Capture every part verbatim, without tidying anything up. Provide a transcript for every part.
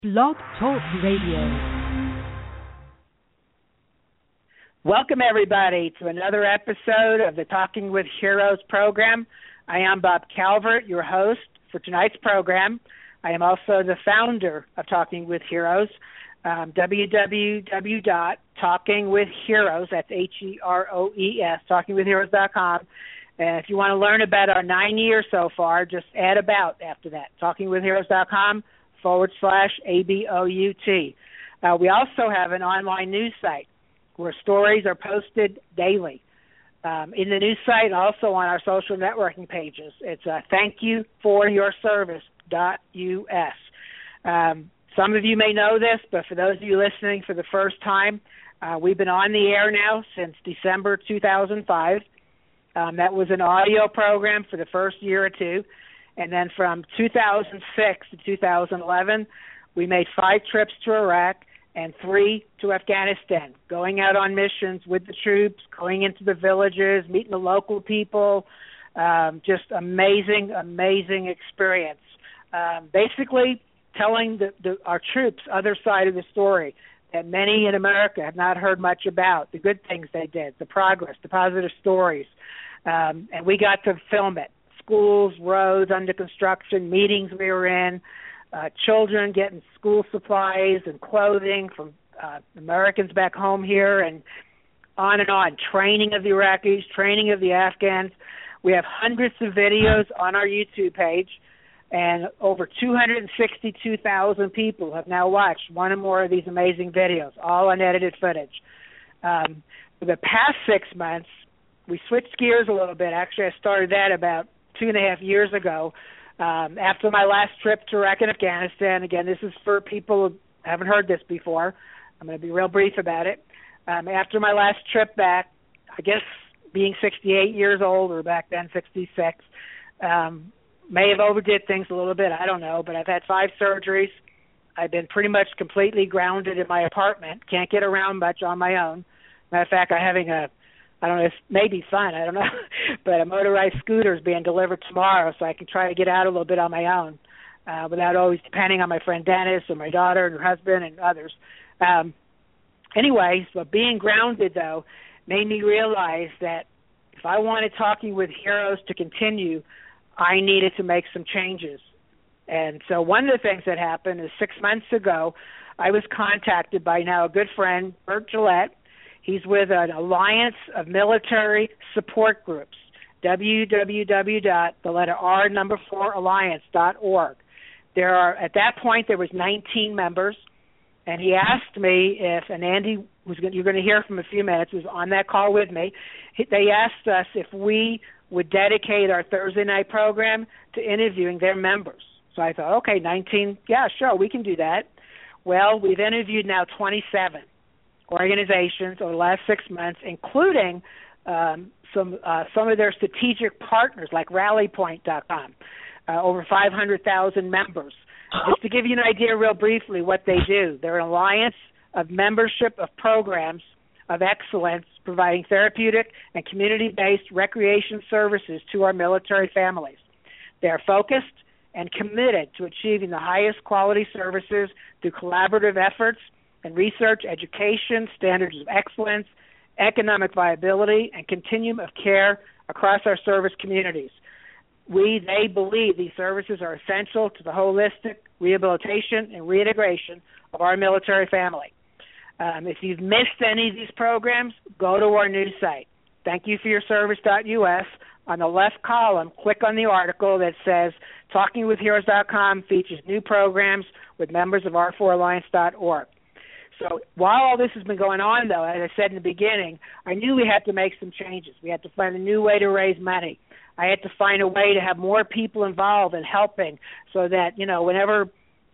Blog Talk Radio. Welcome, everybody, to another episode of the Talking with Heroes program. I am Bob Calvert, your host for tonight's program. I am also the founder of Talking with Heroes, um, w w w dot talking with heroes, that's H E R O E S, talking with heroes dot com. And if you want to learn about our nine years so far, just add about after that, talking with heroes dot com forward slash A B O U T. Uh, we also have an online news site where stories are posted daily. Um, in the news site and also on our social networking pages. It's uh, thank you for your service dot U S. Um, some of you may know this, but for those of you listening for the first time, uh, we've been on the air now since December two thousand five. Um, that was an audio program for the first year or two. And then from two thousand six to two thousand eleven, we made five trips to Iraq and three to Afghanistan, going out on missions with the troops, going into the villages, meeting the local people. Um, just amazing, amazing experience. Um, basically telling the, the, our troops other side of the story that many in America have not heard much about, the good things they did, the progress, the positive stories. Um, and we got to film it. Schools, roads under construction, meetings we were in, Uh, children getting school supplies and clothing from uh, Americans back home here, and on and on. Training of the Iraqis, training of the Afghans. We have hundreds of videos on our YouTube page, and over two hundred sixty-two thousand people have now watched one or more of these amazing videos, all unedited footage. Um, for the past six months, we switched gears a little bit. Actually, I started that about two and a half years ago. Um, after my last trip to Iraq and Afghanistan, again, this is for people who haven't heard this before. I'm going to be real brief about it. Um, after my last trip back, I guess being sixty-eight years old, or back then sixty-six, um, may have overdid things a little bit. I don't know, but I've had five surgeries. I've been pretty much completely grounded in my apartment. Can't get around much on my own. Matter of fact, I'm having a I don't know, it may be fun, I don't know, but a motorized scooter is being delivered tomorrow, so I can try to get out a little bit on my own uh, without always depending on my friend Dennis or my daughter and her husband and others. Um, anyway, so being grounded, though, made me realize that if I wanted Talking with Heroes to continue, I needed to make some changes. And so one of the things that happened is six months ago, I was contacted by now a good friend, Bert Gillette. He's with an alliance of military support groups, w w w dot the letter R number four alliance dot org. There are, at that point, there was nineteen members, and he asked me if, and Andy, who's going, you're going to hear from in a few minutes, was on that call with me. They asked us if we would dedicate our Thursday night program to interviewing their members. So I thought, okay, nineteen, yeah, sure, we can do that. Well, we've interviewed now twenty-seven organizations over the last six months, including um, some uh, some of their strategic partners like rally point dot com, uh, over five hundred thousand members. Just to give you an idea real briefly what they do, they're an alliance of membership of programs of excellence providing therapeutic and community-based recreation services to our military families. They're focused and committed to achieving the highest quality services through collaborative efforts and research, education, standards of excellence, economic viability, and continuum of care across our service communities. We, they believe these services are essential to the holistic rehabilitation and reintegration of our military family. Um, if you've missed any of these programs, go to our news site, thank you for your service dot U S. On the left column, click on the article that says talking with heroes dot com features new programs with members of R four alliance dot org. So while all this has been going on, though, as I said in the beginning, I knew we had to make some changes. We had to find a new way to raise money. I had to find a way to have more people involved in helping so that, you know, whenever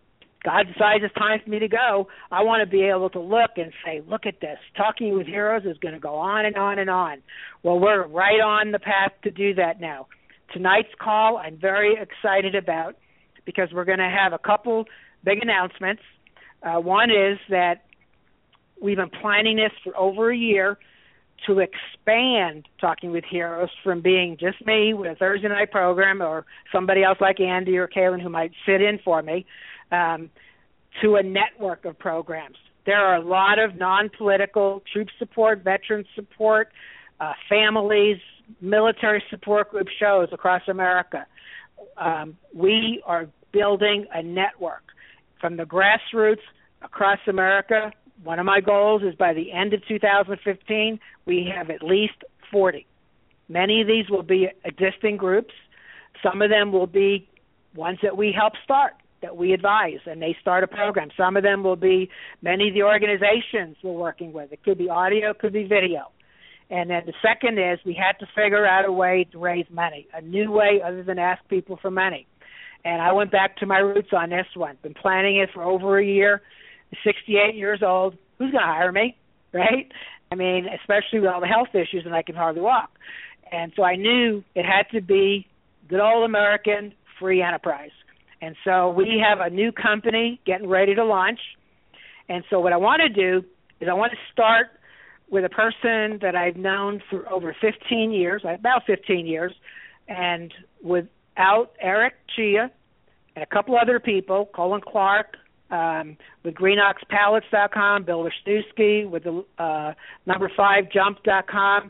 God decides it's time for me to go, I want to be able to look and say, look at this. Talking with Heroes is going to go on and on and on. Well, we're right on the path to do that now. Tonight's call I'm very excited about because we're going to have a couple big announcements. Uh, one is that we've been planning this for over a year to expand Talking with Heroes from being just me with a Thursday night program or somebody else like Andy or Kaylin who might sit in for me, um, to a network of programs. There are a lot of non-political troop support, veteran support, uh, families, military support group shows across America. Um, we are building a network from the grassroots across America. One of my goals is by the end of two thousand fifteen, we have at least forty. Many of these will be existing groups. Some of them will be ones that we help start, that we advise, and they start a program. Some of them will be many of the organizations we're working with. It could be audio, it could be video. And then the second is we had to figure out a way to raise money, a new way other than ask people for money. And I went back to my roots on this one. Been planning it for over a year. sixty-eight years old. Who's going to hire me, right? I mean, especially with all the health issues and I can hardly walk. And so I knew it had to be good old American free enterprise. And so we have a new company getting ready to launch. And so what I want to do is I want to start with a person that I've known for over fifteen years, about fifteen years, and without Eric Chia and a couple other people, Colin Clark, um, with green ox pallets dot com, Bill Wisniewski with the uh, number five jump dot com.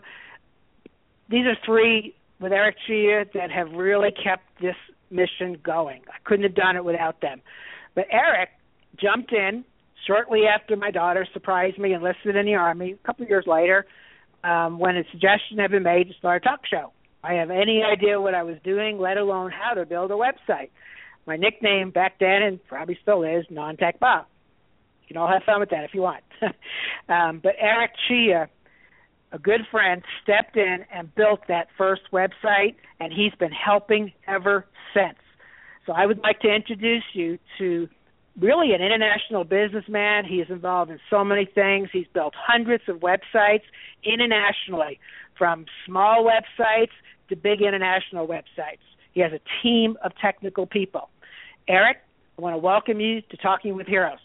These are three with Eric Chia that have really kept this mission going. I couldn't have done it without them. But Eric jumped in shortly after my daughter surprised me, enlisted in the Army, a couple of years later, um, when a suggestion had been made to start a talk show. I have any idea what I was doing, let alone how to build a website. My nickname back then, and probably still is, Non-Tech Bob. You can all have fun with that if you want. um, but Eric Chia, a good friend, stepped in and built that first website, and he's been helping ever since. So I would like to introduce you to really an international businessman. He is involved in so many things. He's built hundreds of websites internationally, from small websites to big international websites. He has a team of technical people. Eric, I want to welcome you to Talking with Heroes.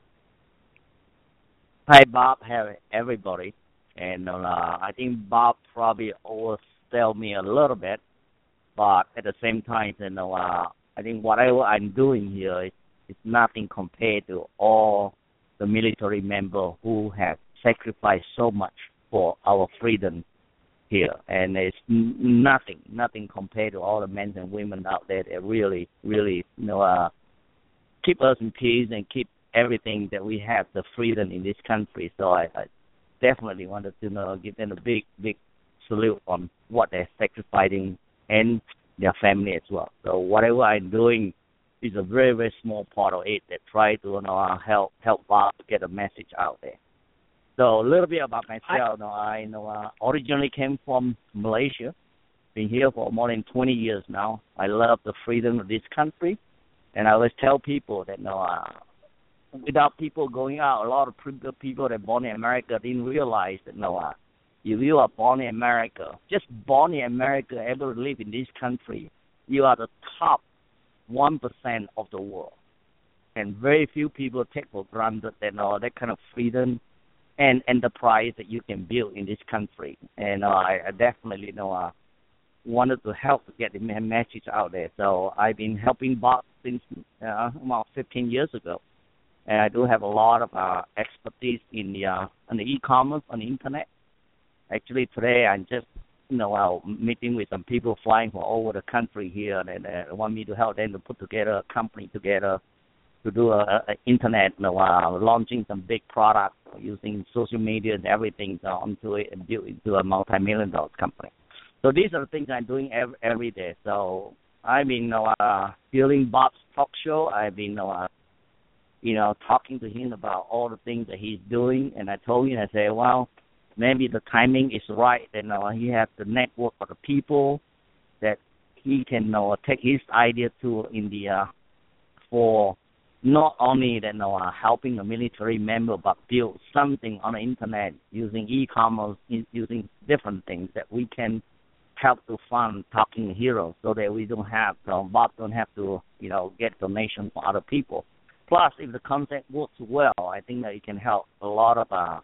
Hi, Bob. Hi, everybody. And uh, I think Bob probably oversell me a little bit, but at the same time, you know, uh, I think whatever I'm doing here is, is nothing compared to all the military members who have sacrificed so much for our freedom here. And it's n- nothing, nothing compared to all the men and women out there that really, really, you know, uh, keep us in peace and keep everything that we have, the freedom in this country. So I, I definitely wanted to you know, give them a big, big salute on what they're sacrificing and their family as well. So whatever I'm doing is a very, very small part of it that try to you know, help help Bob to get a message out there. So a little bit about myself. I, I you know, uh, originally came from Malaysia. Been here for more than twenty years now. I love the freedom of this country. And I always tell people that you know, uh, without people going out, a lot of people that are born in America didn't realize that you know, uh, if you are born in America, just born in America, ever live in this country, you are the top one percent of the world. And very few people take for granted that, you know, that kind of freedom and enterprise that you can build in this country. And uh, I, I definitely you know, uh, wanted to help to get the message out there. So I've been helping Bob since uh, about fifteen years ago. And I do have a lot of uh, expertise in the uh, on the e-commerce, on the internet. Actually, today I'm just you know uh, meeting with some people flying from all over the country here, and uh, want me to help them to put together a company together to do a, a internet, you know, uh, launching some big products using social media and everything uh, onto it and build it into a multi-million dollar company. So these are the things I'm doing every, every day. So I've been you know, uh, hearing Bob's talk show. I've been you know, uh, you know, talking to him about all the things that he's doing. And I told him, I said, well, maybe the timing is right. And uh, he has the network of the people that he can uh, take his idea to in the, uh, for not only that, you know, uh, helping a military member, but build something on the internet using e-commerce, using different things that we can help to fund Talking Heroes so that we don't have, uh, Bob don't have to, you know, get donations from other people. Plus, if the concept works well, I think that it can help a lot of uh,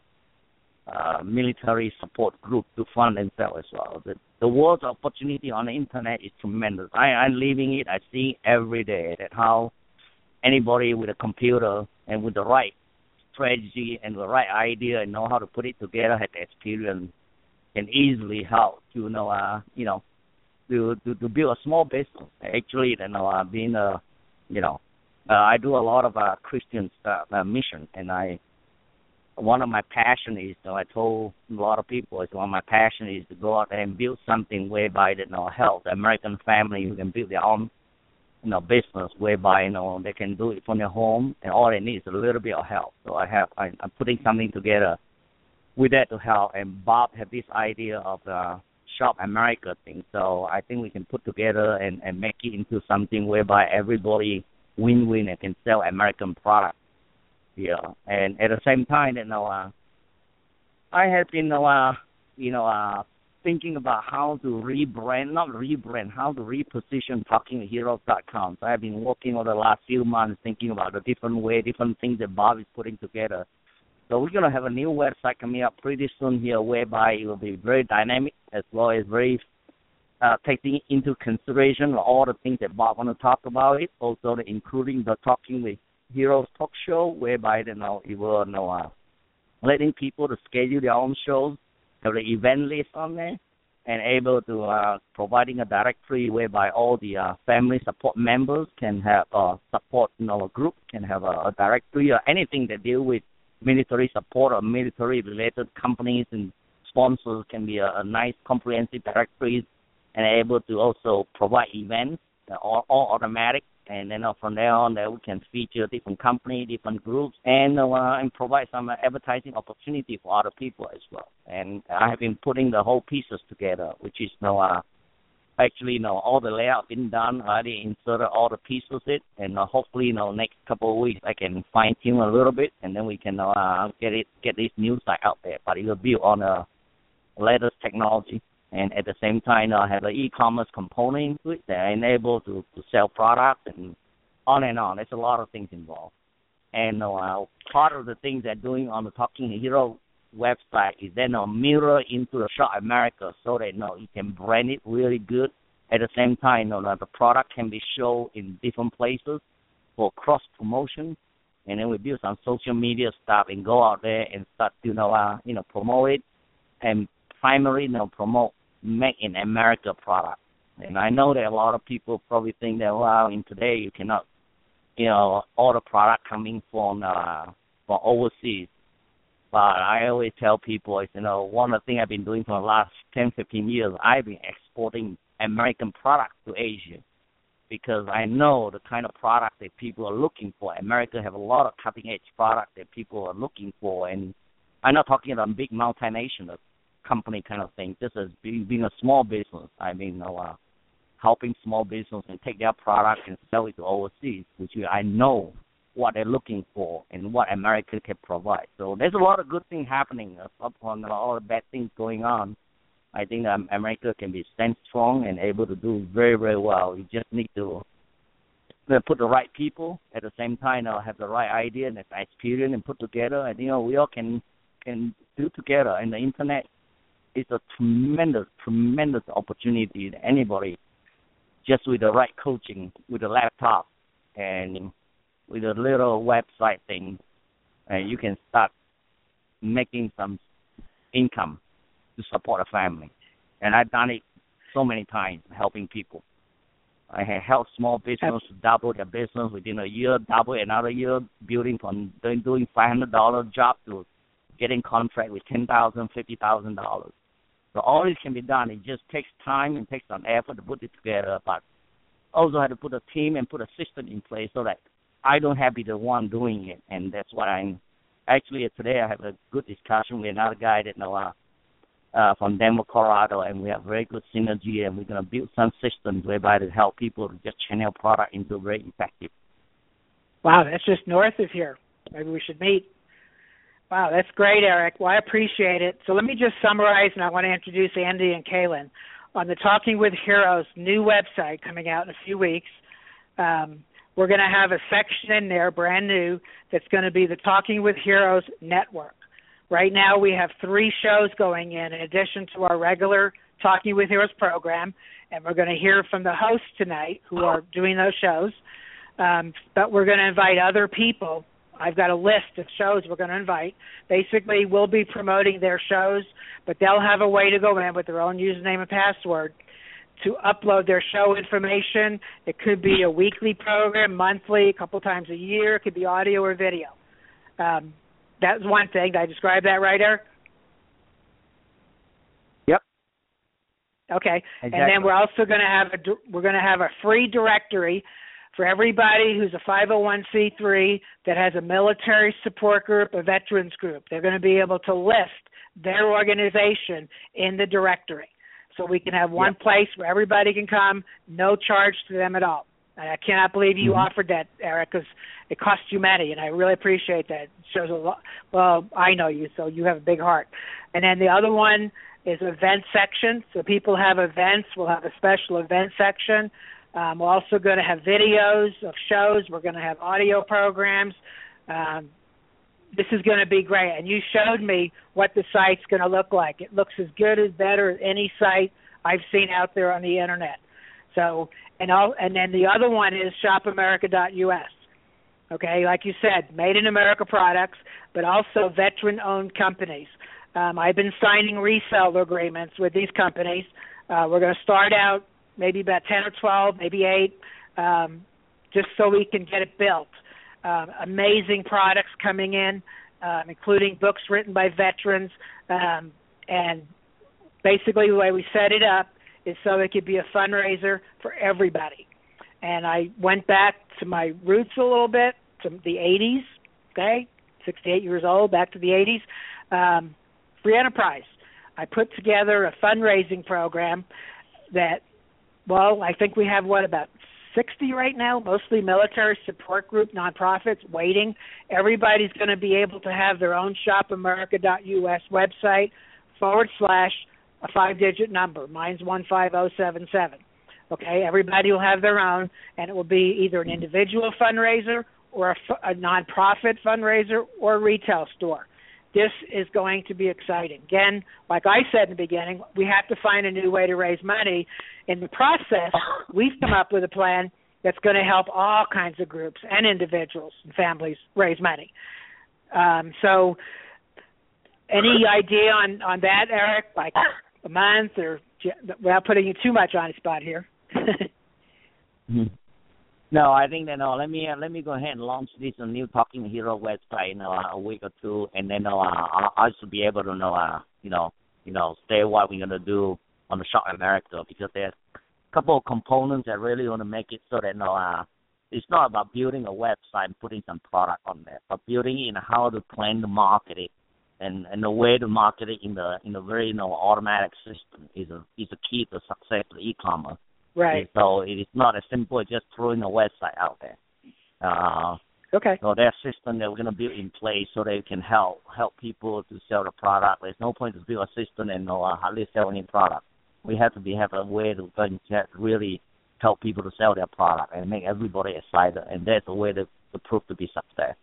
uh, military support groups to fund themselves as well. The, the world's opportunity on the internet is tremendous. I, I'm living it. I see every day that how anybody with a computer and with the right strategy and the right idea and know how to put it together, have the experience, can easily help to you know uh you know to to, to build a small business. Actually, you know, uh, being a you know uh, I do a lot of uh, Christian uh, uh, mission, and I one of my passion is, you know, I told a lot of people, is one of my passion is to go out there and build something whereby that you know help the American family who can build their own you know business, whereby you know they can do it from their home, and all they need is a little bit of help. So I have I, I'm putting something together with that to help, and Bob had this idea of the Shop America thing. So I think we can put together and, and make it into something whereby everybody win-win and can sell American products here. And at the same time, you know, uh, I have been, uh, you know, uh, thinking about how to rebrand, not rebrand, how to reposition talking with heroes dot com. So I've been working over the last few months thinking about the different way, different things that Bob is putting together. So we're going to have a new website coming up pretty soon here, whereby it will be very dynamic as well as very uh, taking into consideration all the things that Bob want to talk about it. Also, including the Talking with Heroes talk show, whereby you know it will you know, uh, letting people to schedule their own shows, have the event list on there, and able to uh, providing a directory whereby all the uh, family support members can have a support you know a group, can have a, a directory or anything that deal with military support or military-related companies and sponsors can be a, a nice comprehensive directory, and able to also provide events that are all automatic. And then uh, from there on, that we can feature different companies, different groups, and uh, and provide some uh, advertising opportunity for other people as well. And I have been putting the whole pieces together, which is you know, uh, actually you know all the layout been done. I already inserted all the pieces it, and uh, hopefully you know next couple of weeks I can fine tune a little bit, and then we can uh, get it get this new site out there. But it will be on a latest technology. And at the same time, I uh, have the e-commerce component to it that enable to, to sell products and on and on. There's a lot of things involved. And uh, part of the things they're doing on the Talking Hero website is then uh, mirror into the Shop America, so that you know you can brand it really good. At the same time, you know, the product can be shown in different places for cross promotion. And then we build some social media stuff and go out there and start to you know uh, you know promote it, and primarily you know promote Make in America product. And I know that a lot of people probably think that, well, in today you cannot, you know, all the product coming from uh, from overseas. But I always tell people, you know, one of the things I've been doing for the last ten, fifteen years, I've been exporting American products to Asia, because I know the kind of product that people are looking for. America have a lot of cutting-edge product that people are looking for. And I'm not talking about big multinational company kind of thing. This is being, being a small business. I mean, you know, uh, helping small business and take their product and sell it to overseas, which I know what they're looking for and what America can provide. So there's a lot of good things happening upon all the bad things going on. I think um, America can be stand strong and able to do very, very well. You just need to uh, put the right people at the same time, uh, have the right idea and experience and put together. And, you know, we all can can do together. And the Internet is a tremendous, tremendous opportunity to anybody, just with the right coaching, with a laptop, and with a little website thing, and you can start making some income to support a family. And I've done it so many times, helping people. I have helped small business to double their business within a year, double another year, building from doing five hundred dollars job to getting contract with ten thousand dollars, fifty thousand dollars. So all this can be done. It just takes time and takes some effort to put it together, but also have to put a team and put a system in place so that I don't have to be the one doing it. And that's what I'm actually today. I have a good discussion with another guy that know uh, uh, from Denver, Colorado, and we have very good synergy. And we're going to build some systems whereby to help people to just channel product into very effective. Wow, that's just north of here. Maybe we should meet. Wow, that's great, Eric. Well, I appreciate it. So let me just summarize, and I want to introduce Andy and Kaylin. On the Talking with Heroes new website coming out in a few weeks, um, we're going to have a section in there, brand new, that's going to be the Talking with Heroes Network. Right now we have three shows going in, in addition to our regular Talking with Heroes program, and we're going to hear from the hosts tonight who are doing those shows. Um, but we're going to invite other people I've got a list of shows we're going to invite. Basically, we'll be promoting their shows, but they'll have a way to go in with their own username and password to upload their show information. It could be a weekly program, monthly, a couple times a year. It could be audio or video. Um, that's one thing. Did I describe that right, Eric? Yep. Okay. Exactly. And then we're also going to have a we're going to have a free directory for everybody who's a five oh one c three that has a military support group, a veterans group. They're going to be able to list their organization in the directory. So we can have one yep. place where everybody can come, no charge to them at all. And I cannot believe you mm-hmm. offered that, Eric, because it cost you money, and I really appreciate that. It shows a lot. Well, I know you, so you have a big heart. And then the other one is event section. So people have events. We'll have a special event section. Um, we're also going to have videos of shows. We're going to have audio programs. Um, this is going to be great. And you showed me what the site's going to look like. It looks as good as better as any site I've seen out there on the internet. So, and all, and then the other one is shop america dot U S. Okay, like you said, made in America products, but also veteran-owned companies. Um, I've been signing reseller agreements with these companies. Uh, we're going to start out maybe about ten or twelve, maybe eight, um, just so we can get it built. Um, amazing products coming in, um, including books written by veterans. Um, and basically the way we set it up is so it could be a fundraiser for everybody. And I went back to my roots a little bit, to the eighties, okay, sixty-eight years old, back to the eighties. Um, free enterprise. I put together a fundraising program that, well, I think we have, what, about sixty right now, mostly military support group nonprofits waiting. Everybody's going to be able to have their own shop america dot U S website forward slash a five-digit number. Mine's one five zero seven seven. Okay, everybody will have their own, and it will be either an individual fundraiser or a, a nonprofit fundraiser or a retail store. This is going to be exciting. Again, like I said in the beginning, we have to find a new way to raise money. In the process, we've come up with a plan that's going to help all kinds of groups and individuals and families raise money. Um, so any idea on, on that, Eric, like a month or without putting you too much on the spot here? No, I think that no. Let me uh, let me go ahead and launch this uh, new Talking Hero website in uh, a week or two, and then uh, I, I should be able to know, uh, you know, you know, say what we're gonna do on the Shop America, because there's a couple of components that really want to make it so that you know, uh, it's not about building a website and putting some product on there, but building it in how to plan to market it, and, and the way to market it in the in a very you know automatic system is a is a key to success of e-commerce. Right. So it is not as simple as just throwing a website out there. Uh, okay. So there's a system that we're going to build in place so they can help help people to sell the product. There's no point to build a system and uh, hardly sell any product. We have to be have a way to really help people to sell their product and make everybody excited, and that's the way to, to prove to be success.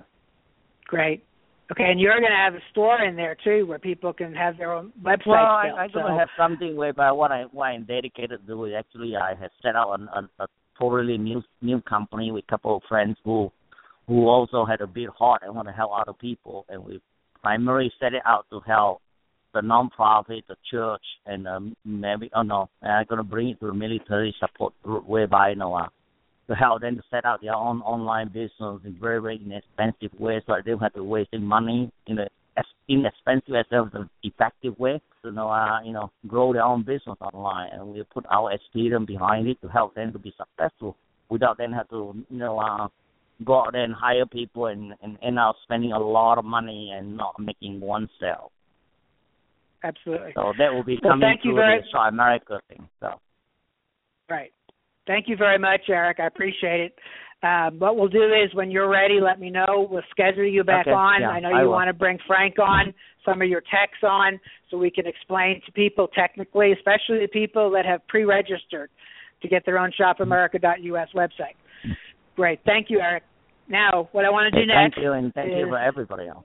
Great. Okay, and you're going to have a store in there too, where people can have their own website. Well, I, built, I'm so. going to have something whereby what I what I'm dedicated to is actually I have set out a, a, a totally new new company with a couple of friends who who also had a big heart and want to help other people, and we primarily set it out to help the nonprofit, the church, and um, maybe oh no, I'm going to bring it to the military support group whereby you know. Uh, to help them to set out their own online business in very, very inexpensive way, so they don't have to waste money in an inexpensive as well as an effective way to you know, uh, you know, grow their own business online. And we put our experience behind it to help them to be successful without them have to, you know, uh, go out there and hire people and, and end up spending a lot of money and not making one sale. Absolutely. So that will be well, coming thank you through very- the Shop America thing. So. Right. Thank you very much, Eric. I appreciate it. Um, what we'll do is when you're ready, let me know. We'll schedule you back okay, on. yeah, I know I you will. want to bring Frank on, some of your techs on, so we can explain to people technically, especially the people that have pre-registered to get their own shop america dot U S website. Great. Thank you, Eric. Now, what I want to do hey, next Thank you, and thank is, you for everybody else.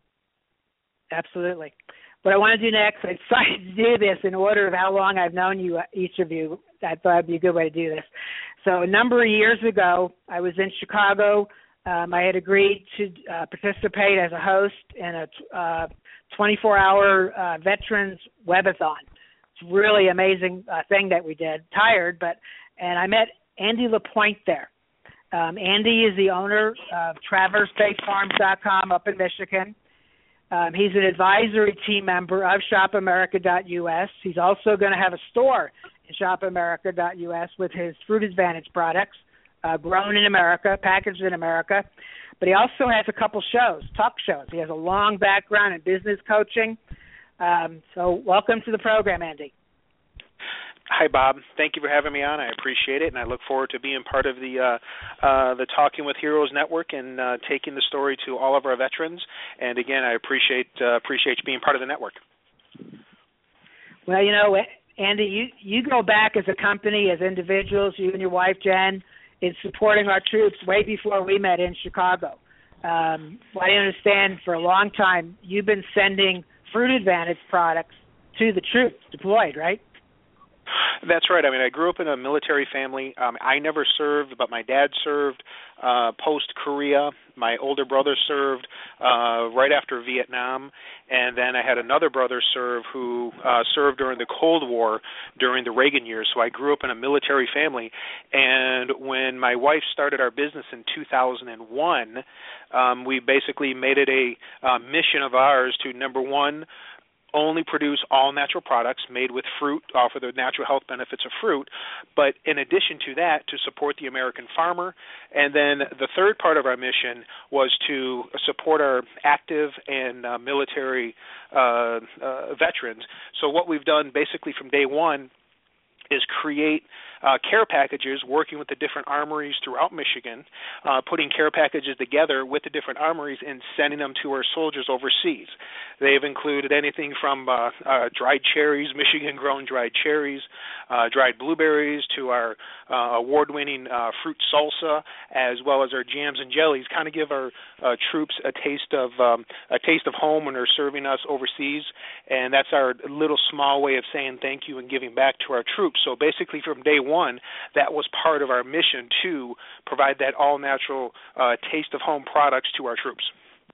Absolutely. What I want to do next, I decided to do this in order of how long I've known you, each of you. I thought it would be a good way to do this. So a number of years ago, I was in Chicago Um, I had agreed to uh, participate as a host in a uh, twenty-four hour uh, veterans webathon. It's a really amazing uh, thing that we did. Tired, but and I met Andy LaPointe there. Um, Andy is the owner of Traverse Bay Farms dot com up in Michigan. Um, he's an advisory team member of Shop America dot U S. He's also going to have a store in Shop America dot U S with his Fruit Advantage products, uh, grown in America, packaged in America. But he also has a couple shows, talk shows. He has a long background in business coaching. Um, so welcome to the program, Andy. Hi, Bob. Thank you for having me on. I appreciate it, and I look forward to being part of the uh, uh, the Talking with Heroes Network and uh, taking the story to all of our veterans. And again, I appreciate uh, appreciate you being part of the network. Well, you know, Andy, you you go back as a company, as individuals, you and your wife Jen, in supporting our troops way before we met in Chicago. Um, I understand for a long time you've been sending Fruit Advantage products to the troops deployed, right? That's right. I mean, I grew up in a military family. Um, I never served, but my dad served uh, post-Korea. My older brother served uh, right after Vietnam, and then I had another brother serve who uh, served during the Cold War during the Reagan years. So I grew up in a military family. And when my wife started our business in two thousand one, um, we basically made it a uh, mission of ours to, number one, only produce all natural products made with fruit, offer the natural health benefits of fruit, but in addition to that, to support the American farmer. And then the third part of our mission was to support our active and uh, military uh, uh, veterans. So what we've done basically from day one is create uh, care packages, working with the different armories throughout Michigan, uh, putting care packages together with the different armories and sending them to our soldiers overseas. They've included anything from uh, uh, dried cherries, Michigan-grown dried cherries, uh, dried blueberries, to our uh, award-winning uh, fruit salsa, as well as our jams and jellies. Kind of give our uh, troops a taste of um, a taste of home when they're serving us overseas, and that's our little small way of saying thank you and giving back to our troops. So basically from day one, that was part of our mission to provide that all-natural uh, taste of home products to our troops.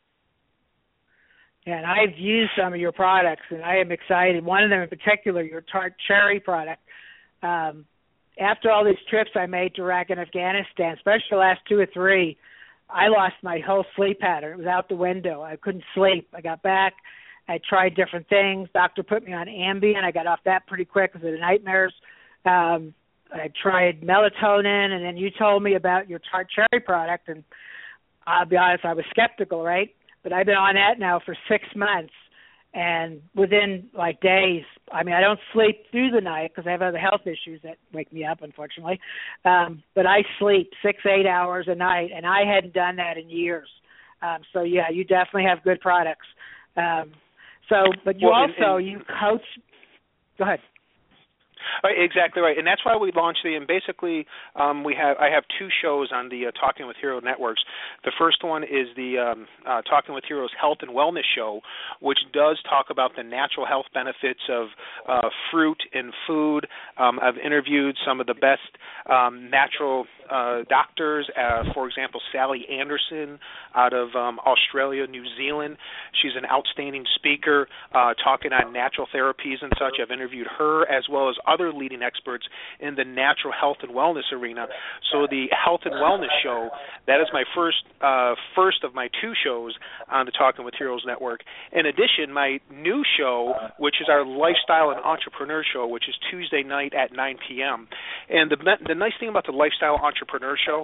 And I've used some of your products, and I am excited. One of them in particular, your tart cherry product. Um, after all these trips I made to Iraq and Afghanistan, especially the last two or three, I lost my whole sleep pattern. It was out the window. I couldn't sleep. I got back. I tried different things. Doctor put me on Ambien. I got off that pretty quick because of the nightmares. Um, I tried melatonin, and then you told me about your tart cherry product, and I'll be honest, I was skeptical, right? But I've been on that now for six months, and within, like, days, I mean, I don't sleep through the night because I have other health issues that wake me up, unfortunately, um, but I sleep six, eight hours a night, and I hadn't done that in years. Um, so, yeah, you definitely have good products. Um, so, but you well, also, and, and, you coach, go ahead. Right, exactly right, and that's why we launched the. And basically, um, we have I have two shows on the uh, Talking with Heroes networks. The first one is the um, uh, Talking with Heroes Health and Wellness Show, which does talk about the natural health benefits of uh, fruit and food. Um, I've interviewed some of the best um, natural uh, doctors. Uh, for example, Sally Anderson out of um, Australia, New Zealand. She's an outstanding speaker, uh, talking on natural therapies and such. I've interviewed her as well as other leading experts in the natural health and wellness arena. So the Health and Wellness Show, that is my first uh, first of my two shows on the Talking with Heroes Network. In addition, my new show, which is our Lifestyle and Entrepreneur Show, which is Tuesday night at nine p.m. And the, the nice thing about the Lifestyle Entrepreneur Show,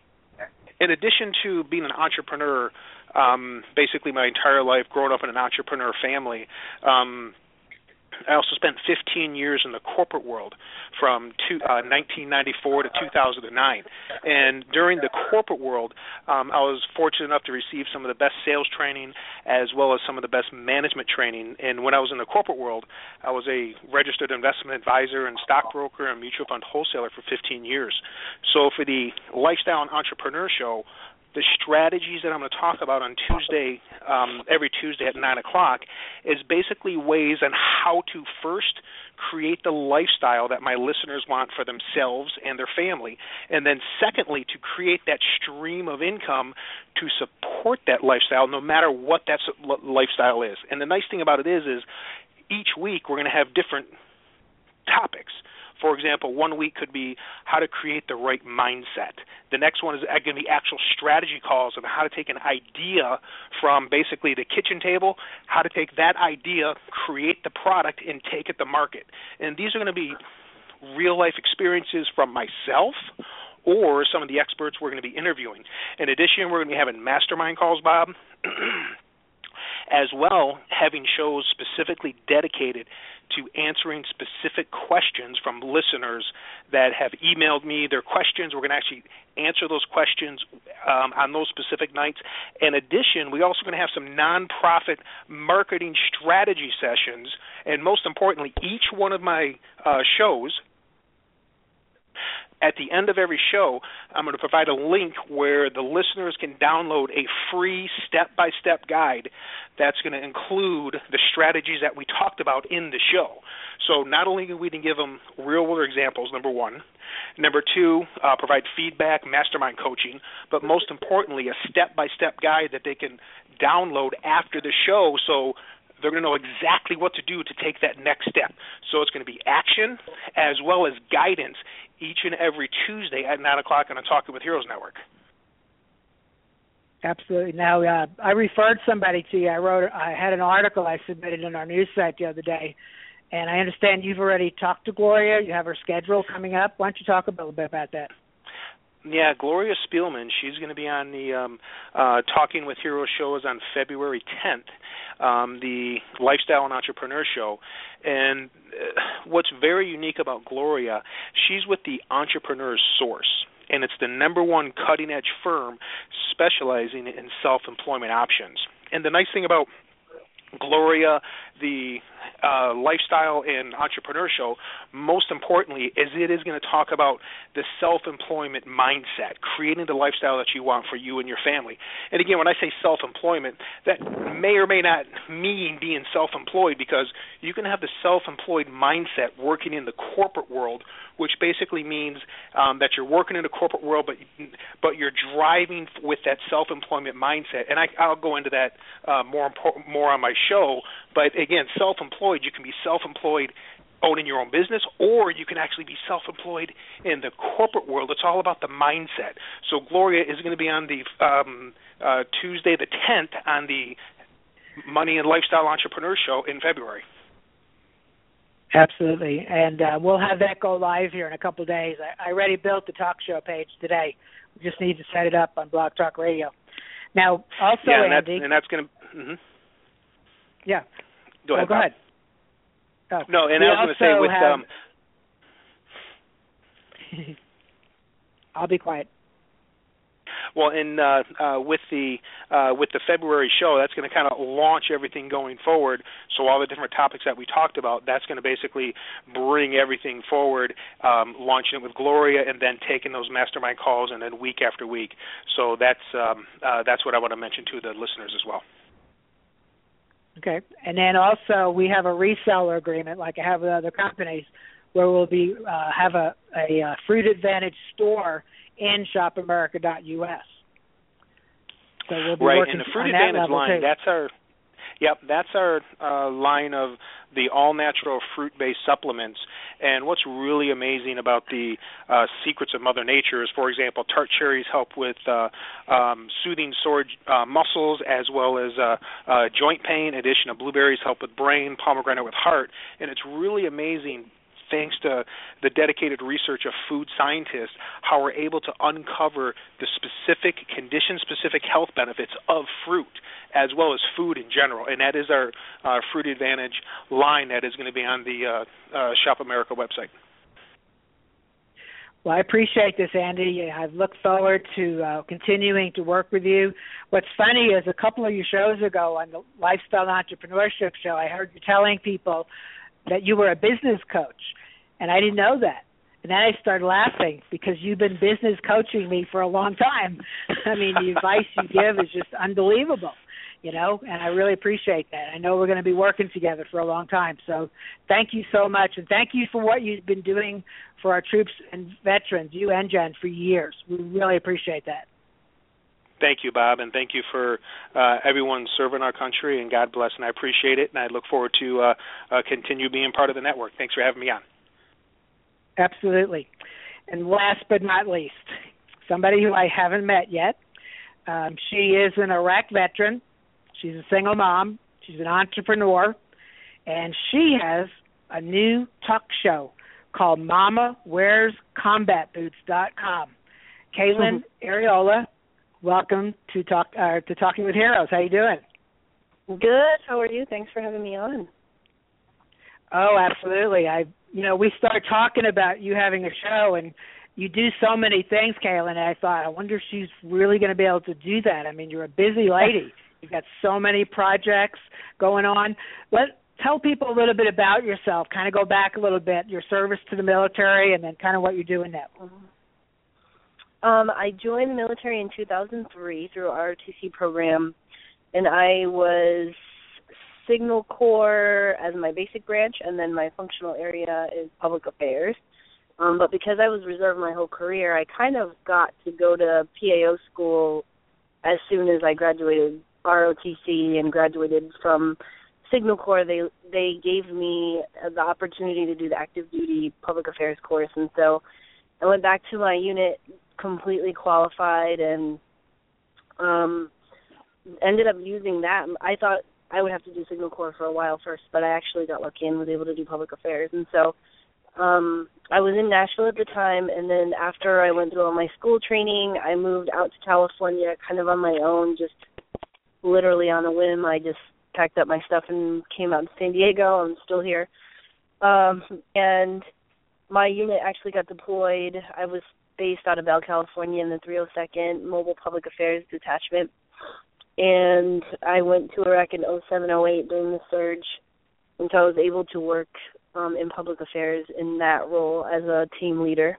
in addition to being an entrepreneur, um, basically my entire life growing up in an entrepreneur family, um, I also spent fifteen years in the corporate world from two, uh, nineteen ninety-four to two thousand nine. And during the corporate world, um, I was fortunate enough to receive some of the best sales training as well as some of the best management training. And when I was in the corporate world, I was a registered investment advisor and stockbroker and mutual fund wholesaler for fifteen years. So for the Lifestyle and Entrepreneur Show, the strategies that I'm going to talk about on Tuesday, um, every Tuesday at nine o'clock, is basically ways on how to first create the lifestyle that my listeners want for themselves and their family, and then secondly, to create that stream of income to support that lifestyle no matter what that lifestyle is. And the nice thing about it is, is each week we're going to have different topics. For example, one week could be how to create the right mindset. The next one is going to be actual strategy calls on how to take an idea from basically the kitchen table, how to take that idea, create the product, and take it to market. And these are going to be real-life experiences from myself or some of the experts we're going to be interviewing. In addition, we're going to be having mastermind calls, Bob, as well having shows specifically dedicated to answering specific questions from listeners that have emailed me their questions. We're going to actually answer those questions um, on those specific nights. In addition, we're also going to have some nonprofit marketing strategy sessions, and most importantly, each one of my uh, shows, at the end of every show, I'm going to provide a link where the listeners can download a free step-by-step guide that's going to include the strategies that we talked about in the show. So not only do we give them real-world examples, number one, number two, uh, provide feedback, mastermind coaching, but most importantly, a step-by-step guide that they can download after the show so they're going to know exactly what to do to take that next step. So it's going to be action as well as guidance each and every Tuesday at nine o'clock on the Talking with Heroes Network. Absolutely. Now, uh, I referred somebody to you. I wrote, I had an article I submitted in our news site the other day, and I understand you've already talked to Gloria. You have her schedule coming up. Why don't you talk a little bit about that? Yeah, Gloria Spielman, she's going to be on the um, uh, Talking with Heroes shows on February tenth, um, the Lifestyle and Entrepreneur Show. And uh, what's very unique about Gloria, she's with the Entrepreneur's Source, and it's the number one cutting-edge firm specializing in self-employment options. And the nice thing about Gloria, the uh, Lifestyle and Entrepreneur Show, most importantly, is it is going to talk about the self-employment mindset, creating the lifestyle that you want for you and your family. And again, when I say self-employment, that may or may not mean being self-employed, because you can have the self-employed mindset working in the corporate world, which basically means um, that you're working in the corporate world, but but you're driving with that self-employment mindset. And I, I'll go into that uh, more important, more on my show. But again, self-employed, you can be self-employed owning your own business, or you can actually be self-employed in the corporate world. It's all about the mindset. So Gloria is going to be on the um, uh, Tuesday the tenth on the Money and Lifestyle Entrepreneur Show in February. Absolutely, and uh, we'll have that go live here in a couple of days. I, I already built the talk show page today. We just need to set it up on Blog Talk Radio. Now, also, yeah, and Andy, that's, and that's going to. Mm-hmm. Yeah. Go ahead. Oh, go ahead. Oh. No, and we I was going to say with. Have... Um, I'll be quiet. Well, in uh, uh, with the uh, with the February show, that's going to kind of launch everything going forward. So all the different topics that we talked about, that's going to basically bring everything forward, um, launching it with Gloria, and then taking those mastermind calls, and then week after week. So that's um, uh, that's what I want to mention to the listeners as well. Okay, and then also we have a reseller agreement, like I have with other companies, where we'll be uh, have a, a, a Fruit Advantage store in shop america dot U S. So we'll be right, working and the Fruit on Advantage that level line, too. that's our, yep, that's our uh, line of the all-natural fruit-based supplements. And what's really amazing about the uh, secrets of Mother Nature is, for example, tart cherries help with uh, um, soothing sore uh, muscles as well as uh, uh, joint pain. In addition to blueberries help with brain, pomegranate with heart. And it's really amazing, thanks to the dedicated research of food scientists, how we're able to uncover the specific condition-specific health benefits of fruit as well as food in general. And that is our uh, Fruit Advantage line that is going to be on the uh, uh, Shop America website. Well, I appreciate this, Andy. I look forward to uh, continuing to work with you. What's funny is a couple of your shows ago on the Lifestyle Entrepreneurship Show, I heard you telling people that you were a business coach, and I didn't know that. And then I started laughing because you've been business coaching me for a long time. I mean, the advice you give is just unbelievable, you know, and I really appreciate that. I know we're going to be working together for a long time. So thank you so much. And thank you for what you've been doing for our troops and veterans, you and Jen, for years. We really appreciate that. Thank you, Bob, and thank you for uh, everyone serving our country, and God bless, and I appreciate it, and I look forward to uh, uh, continue being part of the network. Thanks for having me on. Absolutely. And last but not least, somebody who I haven't met yet. Um, she is an Iraq veteran. She's a single mom. She's an entrepreneur, and she has a new talk show called Mama Wears Combat Boots dot com. Kaylin Areola, welcome to talk uh, to Talking with Heroes. How you doing? Good. How are you? Thanks for having me on. Oh, absolutely. I, you know, we started talking about you having a show, and you do so many things, Kaylin. And I thought, I wonder if she's really going to be able to do that. I mean, you're a busy lady. You've got so many projects going on. Let tell people a little bit about yourself. Kind of go back a little bit, your service to the military, and then kind of what you're doing now. Um, I joined the military in two thousand three through our R O T C program, and I was Signal Corps as my basic branch, and then my functional area is public affairs. Um, but because I was reserved my whole career, I kind of got to go to P A O school as soon as I graduated R O T C and graduated from Signal Corps. They they gave me the opportunity to do the active duty public affairs course, and so I went back to my unit completely qualified and um, ended up using that. I thought I would have to do Signal Corps for a while first, but I actually got lucky and was able to do public affairs. And so um, I was in Nashville at the time, and then after I went through all my school training, I moved out to California kind of on my own, just literally on a whim. I just packed up my stuff and came out to San Diego. I'm still here. Um, and my unit actually got deployed. I was based out of Bell, California in the three oh second Mobile Public Affairs Detachment. And I went to Iraq in oh seven oh eight during the surge, and so I was able to work um, in public affairs in that role as a team leader.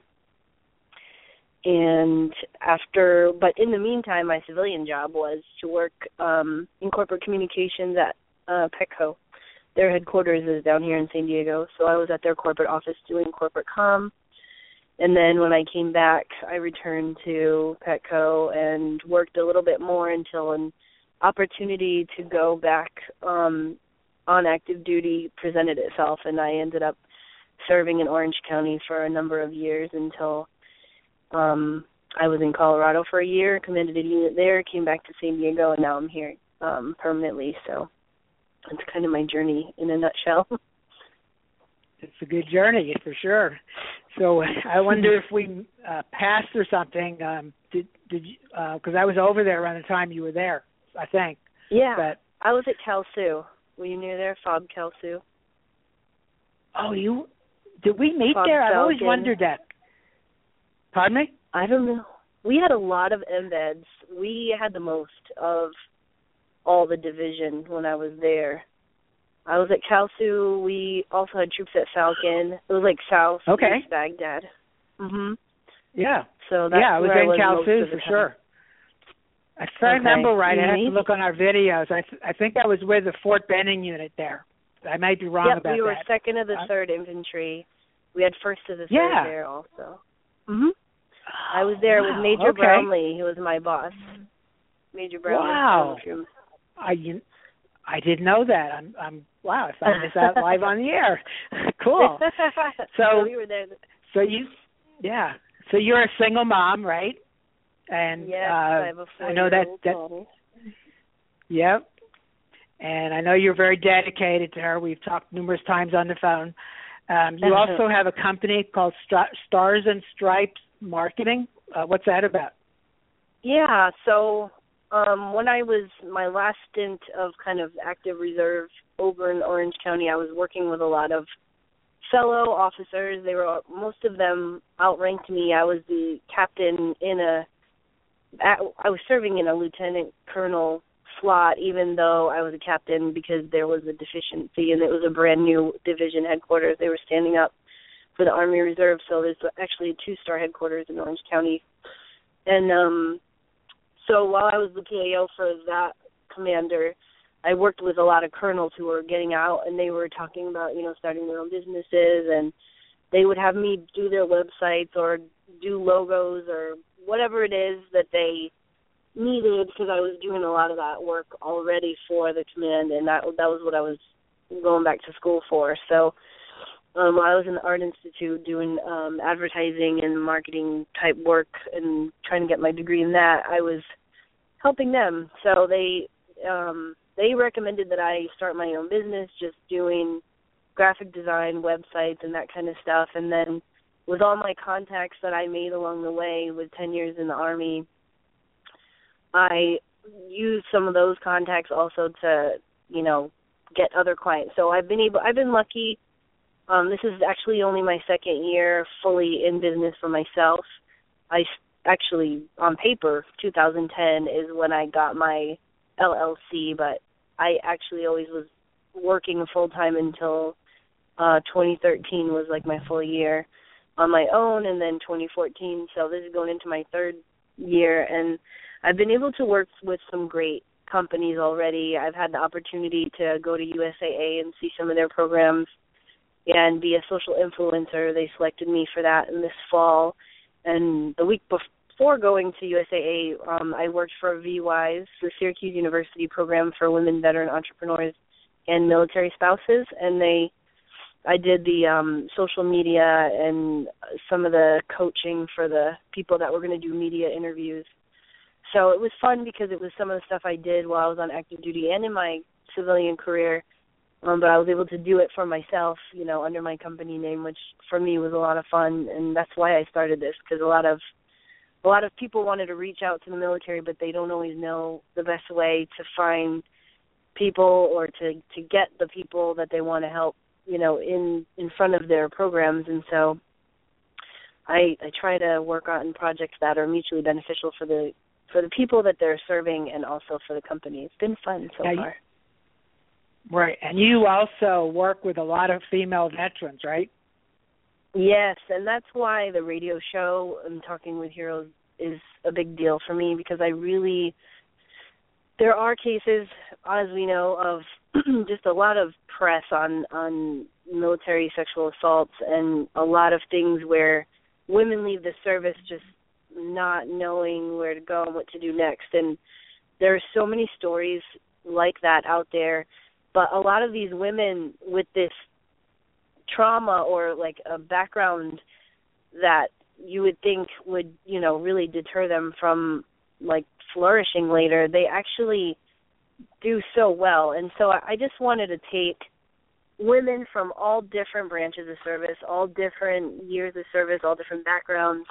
And after, but in the meantime, my civilian job was to work um, in corporate communications at uh, Petco. Their headquarters is down here in San Diego, so I was at their corporate office doing corporate comm. And then when I came back, I returned to Petco and worked a little bit more until an opportunity to go back um, on active duty presented itself, and I ended up serving in Orange County for a number of years until um, I was in Colorado for a year, commanded a unit there, came back to San Diego, and now I'm here um, permanently. So that's kind of my journey in a nutshell. It's a good journey for sure. So I wonder if we uh, passed or something. Um, did did because uh, I was over there around the time you were there, I think. Yeah, but, I was at Cal Sue. Were you near there, Fob Cal Sue? Oh, you did we meet Fob there? I've Falcon. always wondered that. Pardon me? I don't know. We had a lot of embeds. We had the most of all the division when I was there. I was at Cal Sue. We also had troops at Falcon. It was like South okay. East Baghdad. Mhm. Yeah. So that's yeah, I was where in I was Cal most Sue of the for time. sure. If I Okay. remember right, I have to Amazing. look on our videos. I th- I think I was with the Fort Benning unit there. I might be wrong yep, about we were that. second of the Uh, third infantry. We had first of the third Yeah. there also. Mhm. I was there wow. with Major okay. Brownlee, who was my boss. Major Brownlee. Wow. I you, I didn't know that. I'm I'm wow. I found this out live on the air. Cool. So we were there. So you, yeah. So you're a single mom, right? And yes, uh, I have a I know that four-year-old that. daughter. Yep. And I know you're very dedicated to her. We've talked numerous times on the phone. Um, you Uh-huh. also have a company called Stra- Stars and Stripes Marketing. Uh, what's that about? Yeah, so um, when I was my last stint of kind of active reserve over in Orange County, I was working with a lot of fellow officers. They were most of them outranked me. I was the captain in a. I was serving in a lieutenant colonel slot, even though I was a captain because there was a deficiency and it was a brand new division headquarters they were standing up. for the Army Reserve. So there's actually a two-star headquarters in Orange County. And um, so while I was the P A O for that commander, I worked with a lot of colonels who were getting out, and they were talking about, you know, starting their own businesses, and they would have me do their websites or do logos or whatever it is that they needed, because I was doing a lot of that work already for the command, and that that was what I was going back to school for. So um, I was in the Art Institute doing um, advertising and marketing type work and trying to get my degree in that. I was helping them. So they um, they recommended that I start my own business, just doing graphic design, websites, and that kind of stuff. And then with all my contacts that I made along the way with ten years in the Army, I used some of those contacts also to, you know, get other clients. So I've been able, I've been lucky. Um, this is actually only my second year fully in business for myself. I actually, on paper, two thousand ten is when I got my L L C, but I actually always was working full-time until uh, twenty thirteen was like my full year on my own, and then twenty fourteen. So this is going into my third year, and I've been able to work with some great companies already. I've had the opportunity to go to U S A A and see some of their programs and be a social influencer. They selected me for that in this fall. And the week before going to U S A A, um, I worked for V WISE, the Syracuse University program for women veteran entrepreneurs and military spouses. And they, I did the um, social media and some of the coaching for the people that were going to do media interviews. So it was fun because it was some of the stuff I did while I was on active duty and in my civilian career, um, but I was able to do it for myself, you know, under my company name, which for me was a lot of fun, and that's why I started this, because a lot of a lot of people wanted to reach out to the military, but they don't always know the best way to find people or to, to get the people that they want to help, you know, in, in front of their programs, and so I, I try to work on projects that are mutually beneficial for the for the people that they're serving and also for the company. It's been fun so yeah, far. You, right. And you also work with a lot of female veterans, right? Yes, and that's why the radio show and Talking with Heroes is a big deal for me, because I really, there are cases, as we know, of just a lot of press on, on military sexual assaults and a lot of things where women leave the service just not knowing where to go and what to do next. And there are so many stories like that out there, but a lot of these women with this trauma or like a background that you would think would, you know, really deter them from like flourishing later, they actually do so well. And so I just wanted to take women from all different branches of service, all different years of service, all different backgrounds,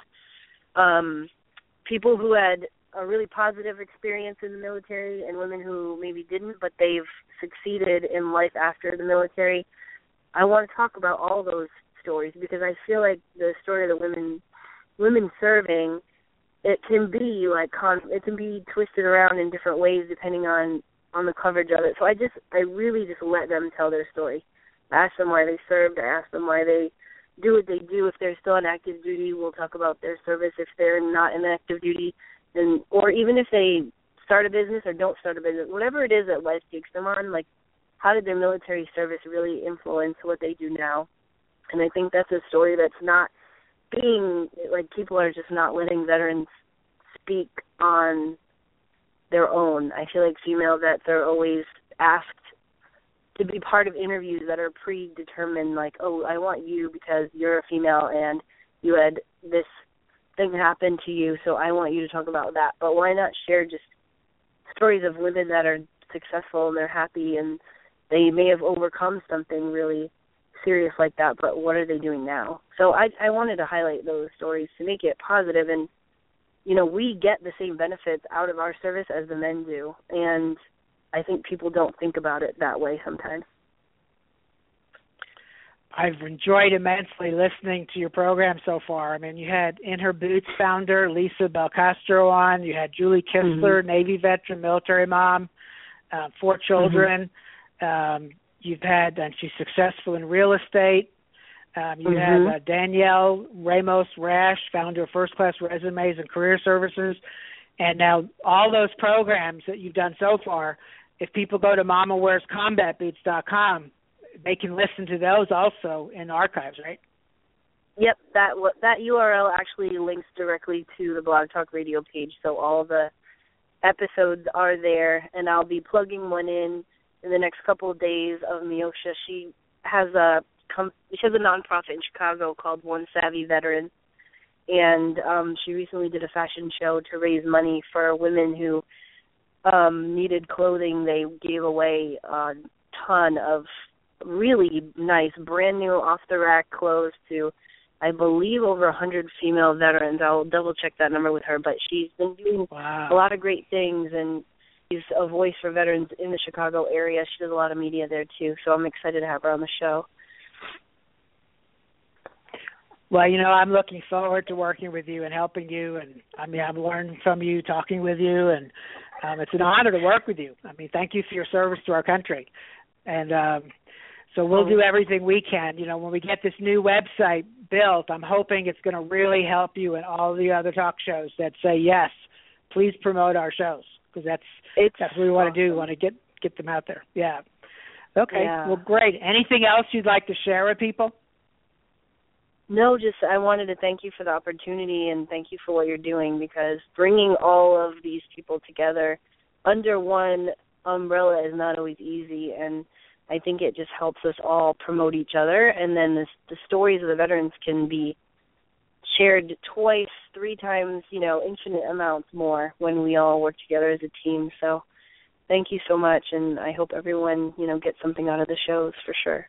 Um, people who had a really positive experience in the military and women who maybe didn't, but they've succeeded in life after the military. I want to talk about all those stories because I feel like the story of the women women serving, it can be like con- it can be twisted around in different ways depending on, on the coverage of it. So I just I really just let them tell their story. I ask them why they served. I ask them why they do what they do. If they're still on active duty, we'll talk about their service. If they're not in active duty, and or even if they start a business or don't start a business, whatever it is that life takes them on, like how did their military service really influence what they do now? And I think that's a story that's not being, like people are just not letting veterans speak on their own. I feel like female vets are always asked to be part of interviews that are predetermined, like, oh, I want you because you're a female and you had this thing happen to you, so I want you to talk about that. But why not share just stories of women that are successful and they're happy and they may have overcome something really serious like that, but what are they doing now? So I, I wanted to highlight those stories to make it positive. And, you know, we get the same benefits out of our service as the men do, and I think people don't think about it that way sometimes. I've enjoyed immensely listening to your program so far. I mean, you had In Her Boots founder Lisa Belcastro on. You had Julie Kistler, mm-hmm. Navy veteran, military mom, uh, four children. Mm-hmm. Um, you've had, and she's successful in real estate. Um, you mm-hmm. have uh, Danielle Ramos-Rash, founder of First Class Resumes and Career Services. And now all those programs that you've done so far, if people go to mama wears combat boots dot com, they can listen to those also in archives, right? Yep, that that U R L actually links directly to the Blog Talk Radio page, so all the episodes are there, and I'll be plugging one in in the next couple of days of Miosha. She has a she has a nonprofit in Chicago called One Savvy Veteran, and um, she recently did a fashion show to raise money for women who um, needed clothing. They gave away a ton of really nice, brand new off-the-rack clothes to, I believe, over one hundred female veterans. I'll double-check that number with her, but she's been doing wow. a lot of great things, and she's a voice for veterans in the Chicago area. She does a lot of media there, too, so I'm excited to have her on the show. Well, you know, I'm looking forward to working with you and helping you, and, I mean, I'm learning from you, talking with you, and um, it's an honor to work with you. I mean, thank you for your service to our country. And um, so we'll do everything we can. You know, when we get this new website built, I'm hoping it's going to really help you and all the other talk shows that say, yes, please promote our shows, because that's, it's that's what we want awesome. to do. We want to get, get them out there. Yeah. Okay. Yeah. Well, great. Anything else you'd like to share with people? No, just I wanted to thank you for the opportunity and thank you for what you're doing, because bringing all of these people together under one umbrella is not always easy, and I think it just helps us all promote each other, and then this, the stories of the veterans can be shared twice, three times, you know, infinite amounts more when we all work together as a team. So thank you so much, and I hope everyone, you know, gets something out of the shows for sure.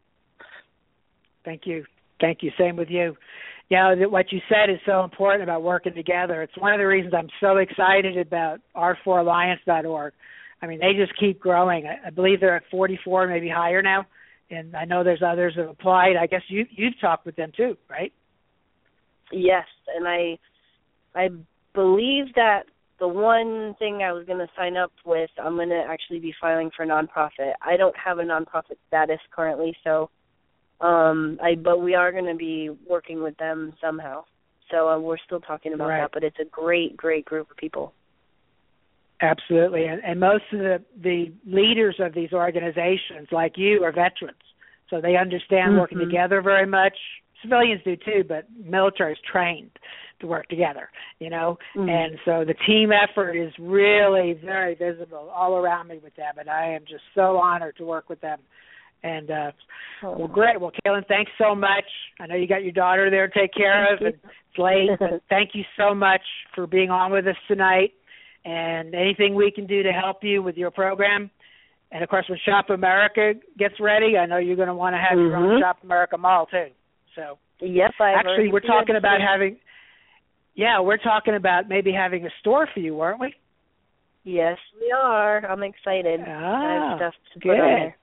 Thank you. Thank you. Same with you. You know, what you said is so important about working together. It's one of the reasons I'm so excited about R four alliance dot org. I mean, they just keep growing. I, I believe they're at forty-four, maybe higher now, and I know there's others that have applied. I guess you, you've talked with them too, right? Yes, and I I believe that the one thing I was going to sign up with, I'm going to actually be filing for nonprofit. I don't have a nonprofit status currently, so um, I but we are going to be working with them somehow. So uh, we're still talking about right. that, but it's a great, great group of people. Absolutely, and, and most of the, the leaders of these organizations, like you, are veterans, so they understand mm-hmm. working together very much. Civilians do too, but military is trained to work together, you know, mm-hmm. and so the team effort is really very visible all around me with them, and I am just so honored to work with them. And, uh, oh. well, great. Well, Kaylin, thanks so much. I know you got your daughter there to take care of, and it's late, but thank you so much for being on with us tonight. And anything we can do to help you with your program. And, of course, when Shop America gets ready, I know you're going to want to have mm-hmm. your own Shop America mall, too. So, yep, I've actually, we're talking about having, yeah, we're talking about maybe having a store for you, weren't we? Yes, we are. I'm excited. Ah, I have stuff to good. put on there.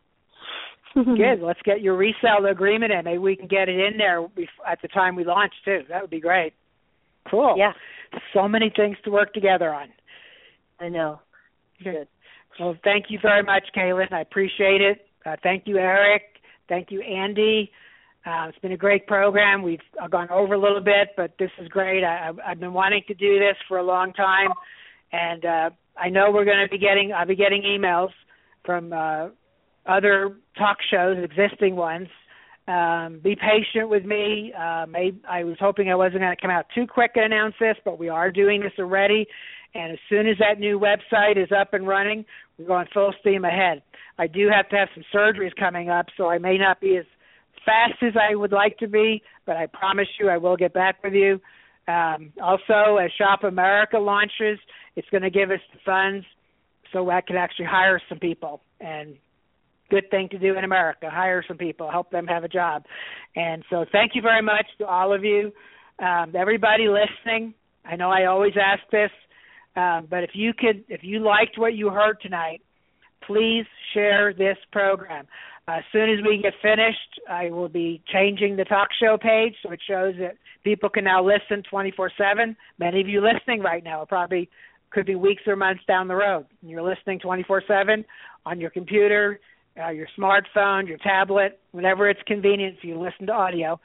Good. Let's get your resale agreement in. Maybe we can get it in there at the time we launch, too. That would be great. Cool. Yeah. So many things to work together on. I know. Good. Well, thank you very much, Kaylin. I appreciate it. Uh, thank you, Eric. Thank you, Andy. Uh, it's been a great program. We've uh, gone over a little bit, but this is great. I, I've been wanting to do this for a long time, and uh, I know we're going to be getting. I'll be getting emails from uh, other talk shows, existing ones. Um, be patient with me. Uh, maybe, I was hoping I wasn't going to come out too quick and announce this, but we are doing this already. And as soon as that new website is up and running, we're going full steam ahead. I do have to have some surgeries coming up, so I may not be as fast as I would like to be, but I promise you I will get back with you. Um, also, as Shop America launches, it's going to give us the funds so I can actually hire some people. And good thing to do in America, hire some people, help them have a job. And so thank you very much to all of you. Um, everybody listening, I know I always ask this, um, but if you could, if you liked what you heard tonight, please share this program. Uh, as soon as we get finished, I will be changing the talk show page so it shows that people can now listen twenty-four seven. Many of you listening right now, it probably could be weeks or months down the road. And you're listening twenty-four seven on your computer, uh, your smartphone, your tablet, whenever it's convenient for you to listen to audio.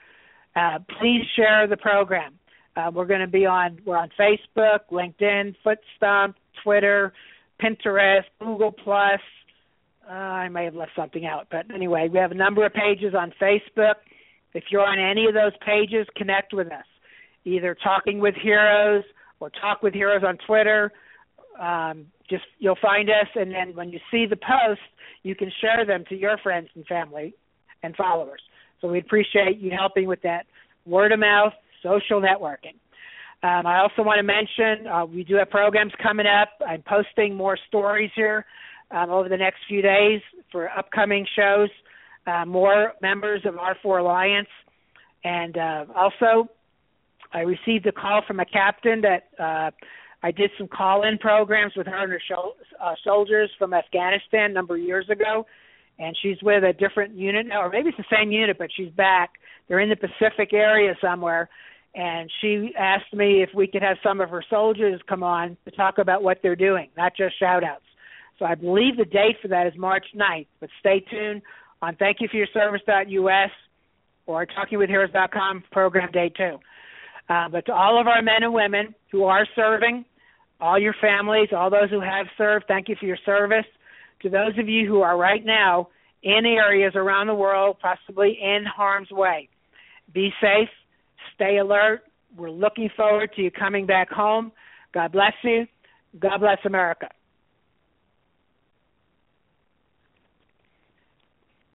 Uh, please share the program. Uh, we're going to be on, we're on Facebook, LinkedIn, Footstomp, Twitter, Pinterest, Google Plus. Uh, I may have left something out, but anyway, we have a number of pages on Facebook. If you're on any of those pages, connect with us. Either Talking with Heroes or Talk with Heroes on Twitter. Um, just you'll find us, and then when you see the posts, you can share them to your friends and family and followers. So we appreciate you helping with that word of mouth, social networking. Um, I also want to mention uh, we do have programs coming up. I'm posting more stories here um, over the next few days for upcoming shows, uh, more members of R four Alliance. And uh, also, I received a call from a captain that uh, I did some call-in programs with her and her sho- uh, soldiers from Afghanistan a number of years ago. And she's with a different unit now, or maybe it's the same unit, but she's back. They're in the Pacific area somewhere. And she asked me if we could have some of her soldiers come on to talk about what they're doing, not just shout-outs. So I believe the date for that is March ninth, but stay tuned on thank you for your service dot U S or talking with heroes dot com program day two. Uh, but to all of our men and women who are serving, all your families, all those who have served, thank you for your service. To those of you who are right now in areas around the world, possibly in harm's way, be safe, stay alert. We're looking forward to you coming back home. God bless you. God bless America.